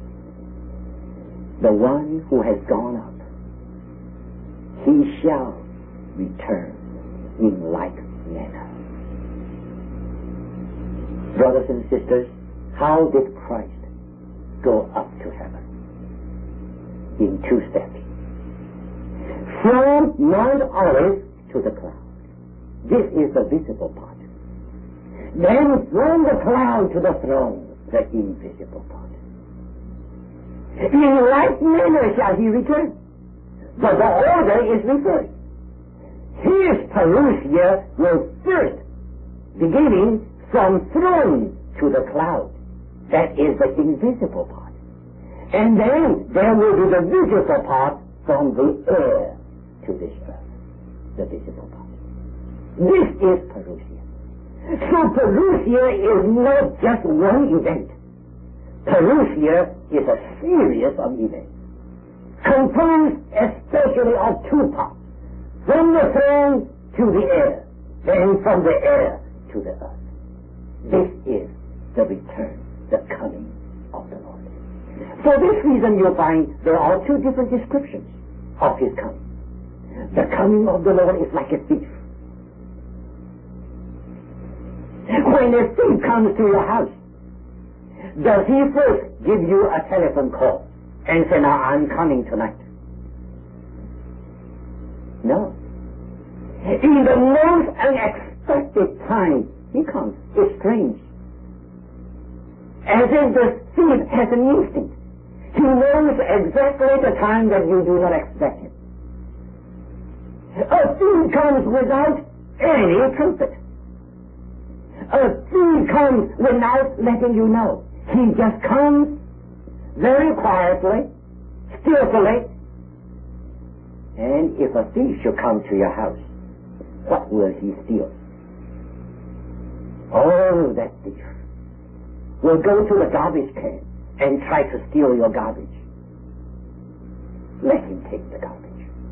[SPEAKER 1] The one who has gone up, he shall return in like manner." Brothers and sisters, how did Christ go up to heaven? In two steps. From Mount Olives to the cloud. This is the visible part. Then from the cloud to the throne, the invisible part. In like manner shall he return. But the order is reversed. His parousia will first beginning from throne to the cloud. That is the invisible part. And then there will be the visible part from the air to this earth. The visible part. This is parousia. So parousia is not just one event. Parousia is a series of events, composed especially of two parts, from the throne to the air, then from the air to the earth. This is the return, the coming of the Lord. For this reason you'll find there are two different descriptions of his coming. The coming of the Lord is like a thief. When a thief comes to your house, does he first give you a telephone call and say, "Now I'm coming tonight"? No. In the most unexpected time, he comes. It's strange. As if the thief has an instinct. He knows exactly the time that you do not expect him. A thief comes without any trumpet. A thief comes without letting you know. He just comes very quietly, skillfully. And if a thief should come to your house, what will he steal? Oh, that thief will go to the garbage can and try to steal your garbage. Let him take the garbage.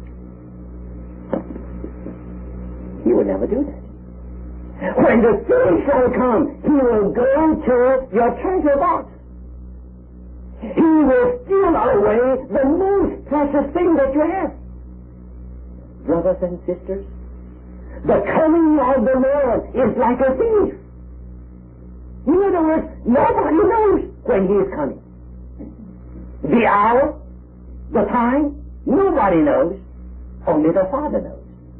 [SPEAKER 1] He will never do that. When the thief shall come, he will go to your treasure box. He will steal away the most precious thing that you have. Brothers and sisters, the coming of the Lord is like a thief. In other words, nobody knows when he is coming. The hour, the time, nobody knows. Only the Father knows.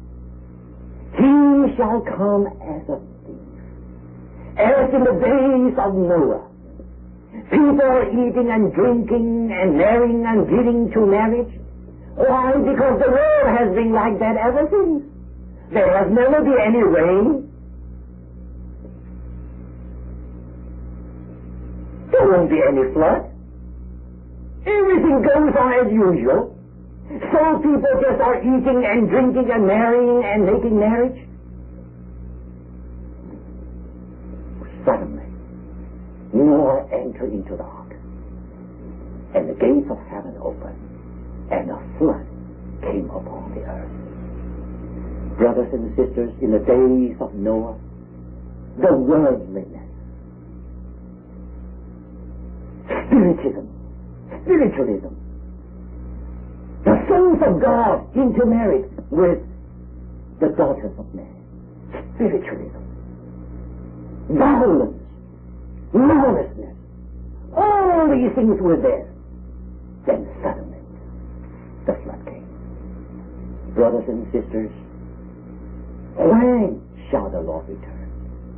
[SPEAKER 1] He shall come as a thief. As in the days of Noah. People are eating and drinking and marrying and giving to marriage. Why? Because the world has been like that ever since. There has never been any rain. There won't be any flood. Everything goes on as usual. So people just are eating and drinking and marrying and making marriage. Suddenly, Noah entered into the ark, and the gates of heaven opened, and a flood came upon the earth. Brothers and sisters, in the days of Noah, the worldliness. Spiritism, spiritualism. The sons of God intermarried with the daughters of man. Spiritualism. Violence, lawlessness. All these things were there. Then suddenly, the flood came. Brothers and sisters, when shall the Lord return?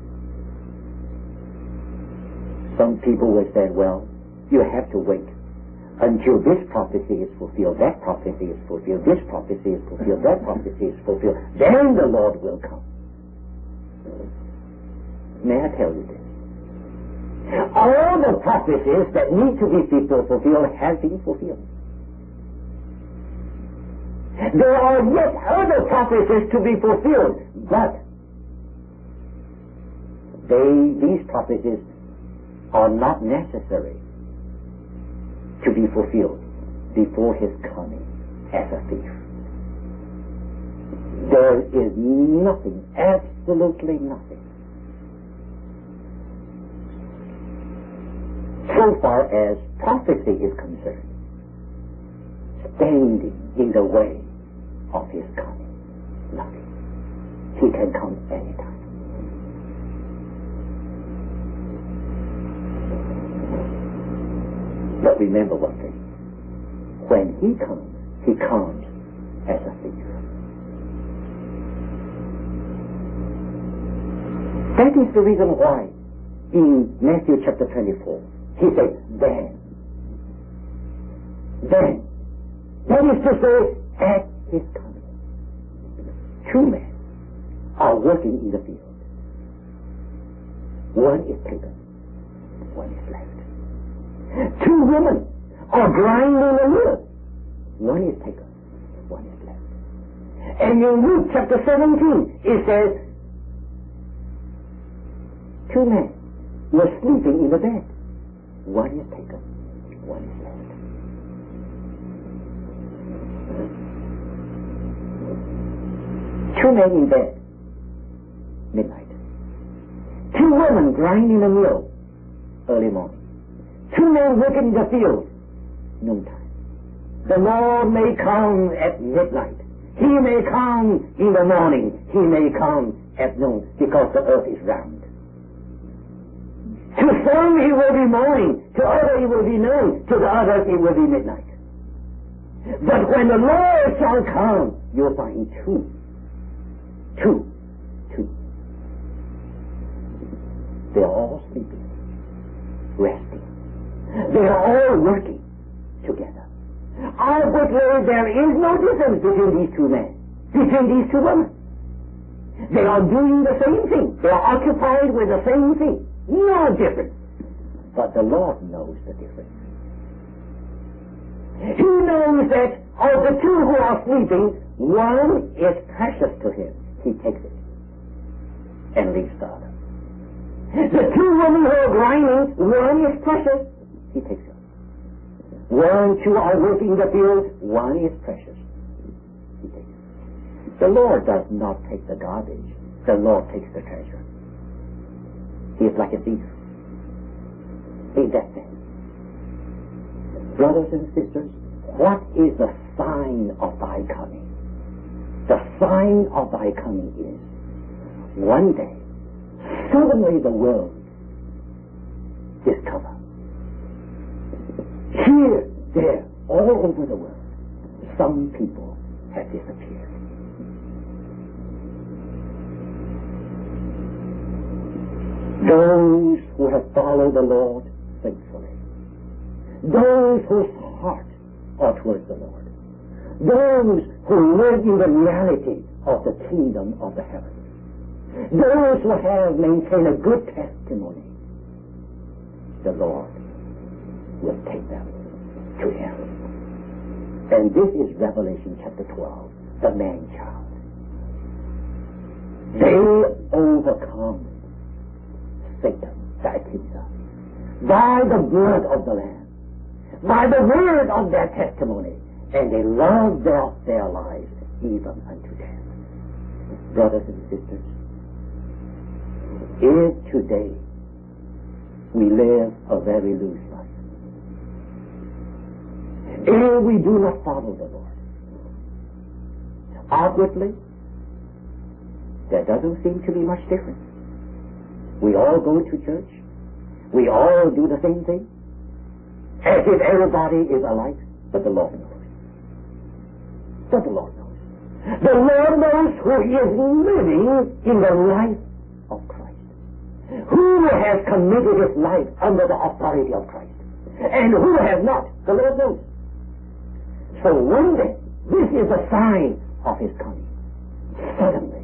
[SPEAKER 1] Some people will say, well, you have to wait until this prophecy is fulfilled, that prophecy is fulfilled, this prophecy is fulfilled, that prophecy is fulfilled. Then the Lord will come. May I tell you this? All the prophecies that need to be fulfilled have been fulfilled. There are yet other prophecies to be fulfilled, but they, these prophecies are not necessary to be fulfilled before his coming as a thief. There is nothing, absolutely nothing, so far as prophecy is concerned, standing in the way of his coming. Nothing. He can come anytime. But remember one thing. When he comes, he comes as a thief. That is the reason why in Matthew chapter twenty-four, he says, then. Then. That is to say, at his coming. Two men are working in the field. One is taken, one is left. Two women are grinding the wood. One is taken, one is left. And in Luke chapter seventeen, it says, two men were sleeping in the bed. One is taken, one is left. Two men in bed, midnight. Two women grinding the mill, early morning. Two men working in the field, noontime. The Lord may come at midnight. He may come in the morning. He may come at noon, because the earth is round. To some it will be morning, to others it will be noon, to the others it will be midnight. But when the Lord shall come, you'll find two. Two. Two. They are all sleeping, resting. They are all working together. Outwardly, there is no difference between these two men, between these two women. They are doing the same thing. They are occupied with the same thing. No difference. But the Lord knows the difference. He knows that of the two who are sleeping, one is precious to him. He takes it and leaves the other. The two women who are grinding, one is precious. He takes it. One, two are working in the field, one is precious. He takes it. The Lord does not take the garbage. The Lord takes the treasure. He is like a thief. Ain't that thing? Brothers and sisters, what is the sign of thy coming? The sign of thy coming is, one day, suddenly the world discover. Here, there, all over the world, some people have disappeared. Those who have followed the Lord faithfully. Those whose hearts are towards the Lord. Those who live in the reality of the kingdom of the heavens. Those who have maintained a good testimony. The Lord will take them to him. And this is Revelation chapter twelve, the man-child. They overcome Satan, the accuser, by the blood of the Lamb, by the word of their testimony, and they love their, their lives even unto death. Brothers and sisters, is today we live a very loose life. If we do not follow the Lord, outwardly, there doesn't seem to be much difference. We all go to church. We all do the same thing. As if everybody is alike, but the Lord knows. But the Lord knows. The Lord knows who is living in the life of Christ. Who has committed his life under the authority of Christ. And who has not, the Lord knows. So one day, this is a sign of his coming. Suddenly,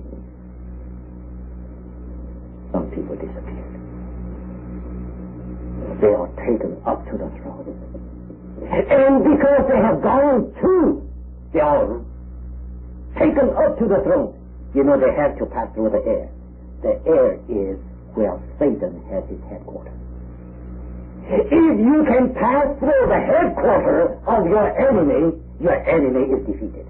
[SPEAKER 1] some people disappeared. They are taken up to the throne. And because they have gone to the altar, taken up to the throne, you know they have to pass through the air. The air is where Satan has his headquarters. If you can pass through the headquarters of your enemy, your enemy is defeated.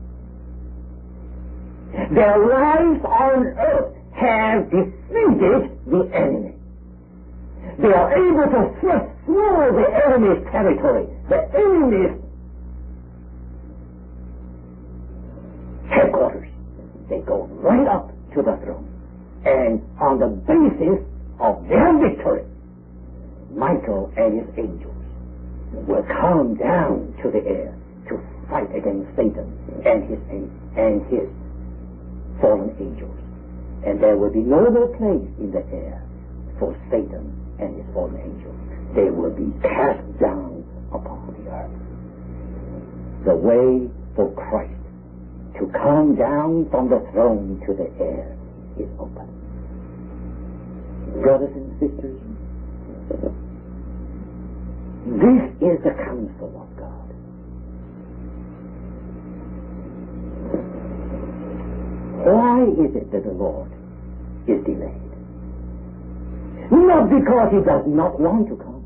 [SPEAKER 1] Their lives on earth have defeated the enemy. They are able to thrust through the enemy's territory, the enemy's headquarters. They go right up to the throne. And on the basis of their victory, Michael and his angels will come down to the air to fight against Satan and his and his fallen angels. And there will be no more place in the air for Satan and his fallen angels. They will be cast down upon the earth. The way for Christ to come down from the throne to the air is open. Brothers and sisters, this is the counsel of God. Why is it that the Lord is delayed? Not because he does not want to come.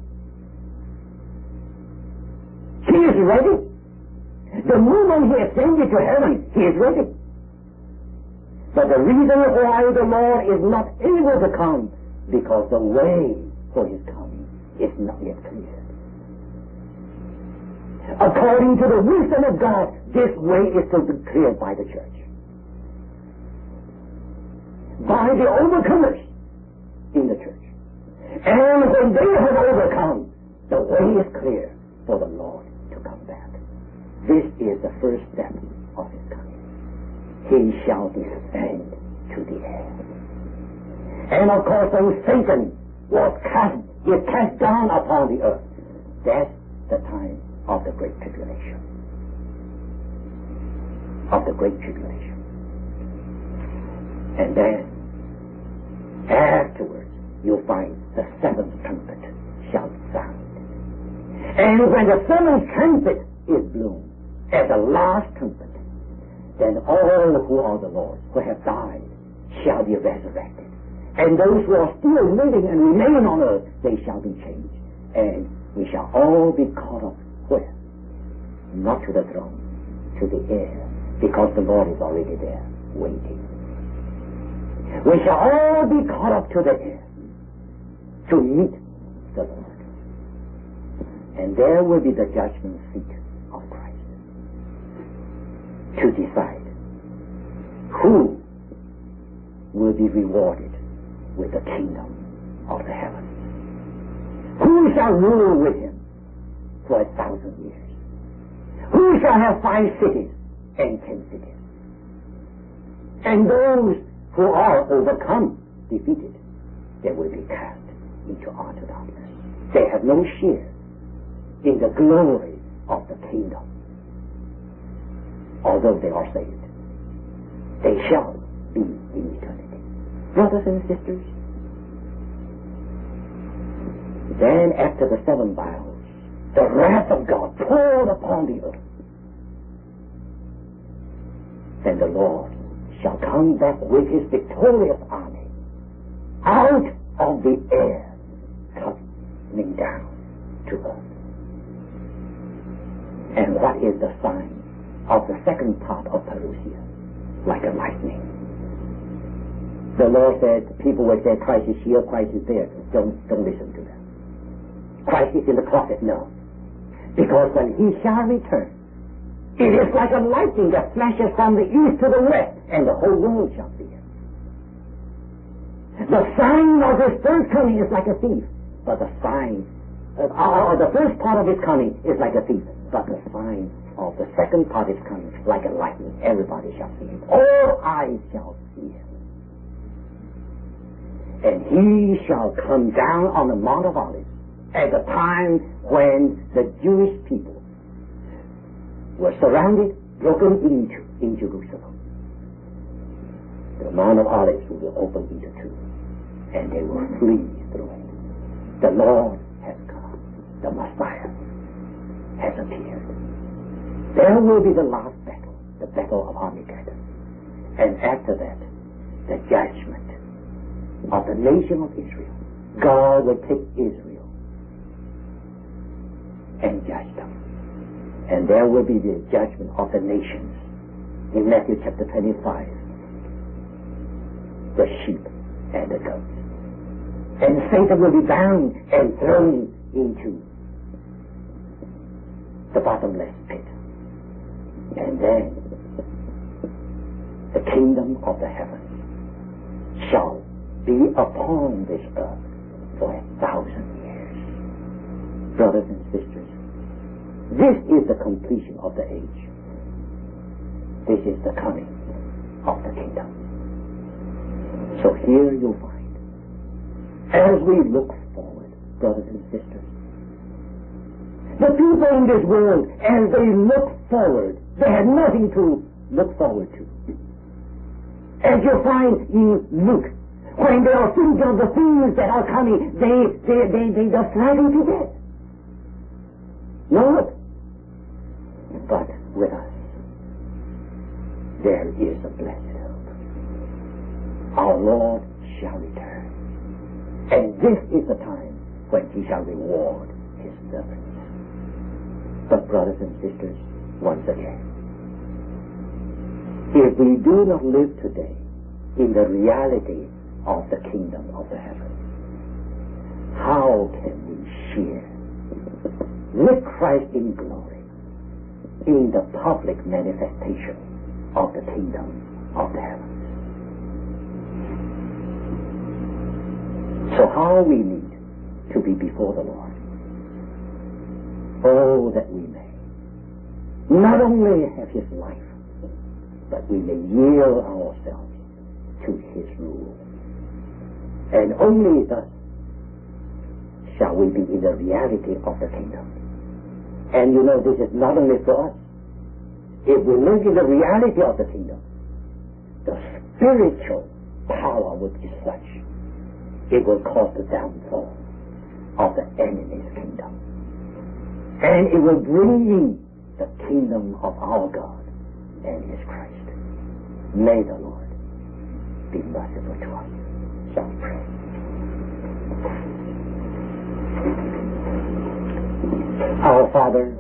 [SPEAKER 1] He is ready. The moment he ascended to heaven, he is ready. But the reason why the Lord is not able to come, because the way for his coming is not yet clear. According to the wisdom of God, this way is to be cleared by the church. By the overcomers in the church. And when they have overcome, the way is clear for the Lord to come back. This is the first step of his coming. He shall descend to the air. And of course, when Satan was cast, is cast down upon the earth, that's the time of the great tribulation. Of the great tribulation. And then, afterwards, you'll find the seventh trumpet shall sound. And when the seventh trumpet is blown, as the last trumpet, then all who are the Lord, who have died, shall be resurrected. And those who are still living and remain on earth, they shall be changed. And we shall all be caught up. Where? Not to the throne, to the air, because the Lord is already there, waiting. We shall all be caught up to the air, to meet the Lord. And there will be the judgment seat of Christ, to decide who will be rewarded with the kingdom of the heavens. Who shall rule with him for a thousand years? Who shall have five cities and ten cities? And those who are overcome, defeated, they will be cast into utter darkness. They have no share in the glory of the kingdom. Although they are saved, they shall be in eternity. Brothers and sisters, then after the seven vials, the wrath of God poured upon the earth, then the Lord shall come back with his victorious army out of the air, coming down to earth. And what is the sign of the second part of Parousia? Like a lightning. The Lord said, people will say Christ is here, Christ is there. Don't, don't listen to them. Christ is in the closet. No. Because when he shall return, it is like a lightning that flashes from the east to the west, and the whole world shall see it. The sign of his first coming is like a thief, but the sign, of, or the first part of his coming is like a thief, but the sign of the second part is coming like a lightning. Everybody shall see it. All eyes shall see it. And he shall come down on the Mount of Olives at the time when the Jewish people were surrounded, broken into in Jerusalem. The Mount of Olives will be opened into two, and they will flee through it. The Lord has come. The Messiah has appeared. There will be the last battle, the battle of Armageddon. And after that, the judgment of the nation of Israel. God will take Israel and judge them. And there will be the judgment of the nations. In Matthew chapter twenty-five, the sheep and the goats. And Satan will be bound and thrown into the bottomless pit. And then the kingdom of the heavens shall be upon this earth for a thousand years. Brothers and sisters, this is the completion of the age. This is the coming of the kingdom. So here you'll find, as we look forward, brothers and sisters, the people in this world, as they look forward, they have nothing to look forward to. As you find in Luke, when they are thinking of the things that are coming, they, they, they, they, they're frightened to death. No. But with us, there is a blessed hope. Our Lord shall return. And this is the time when he shall reward his servants. But brothers and sisters, once again, if we do not live today in the reality of the kingdom of the heavens, how can we share with Christ in glory in the public manifestation of the kingdom of the heavens? So how we need to be before the Lord. Oh, that we may not only have his life, but we may yield ourselves to his rule. And only thus shall we be in the reality of the kingdom. And you know, this is not only for us. If we live in the reality of the kingdom, the spiritual power will be such, it will cause the downfall of the enemy's kingdom. And it will bring in the kingdom of our God and his Christ. May the Lord be merciful to us. Shall we pray? Our Father,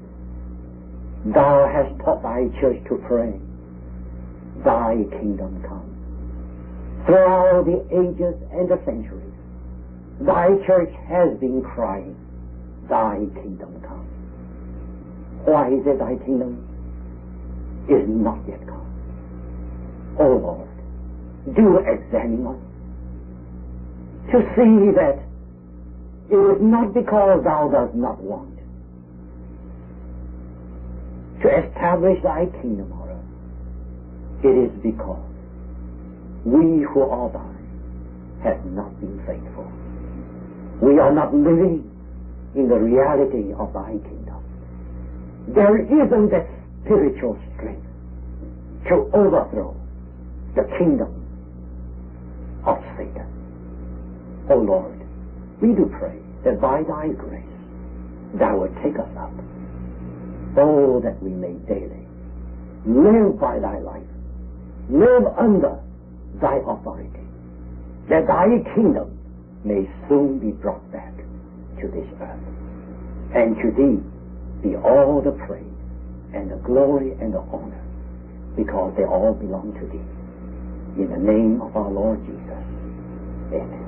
[SPEAKER 1] thou hast taught thy church to pray, thy kingdom come. Throughout the ages and the centuries, thy church has been crying, thy kingdom come. Why is it thy kingdom is not yet come? O Lord, do examine us to see that it is not because thou dost not want to establish thy kingdom on earth. It is because we who are thine have not been faithful. We are not living in the reality of thy kingdom. There isn't that spiritual strength to overthrow the kingdom of Satan. O Lord, we do pray that by thy grace thou wilt take us up. Oh, that we may daily live by thy life, live under thy authority, that thy kingdom may soon be brought back to this earth. And to thee be all the praise and the glory and the honor, because they all belong to thee. In the name of our Lord Jesus. Amen.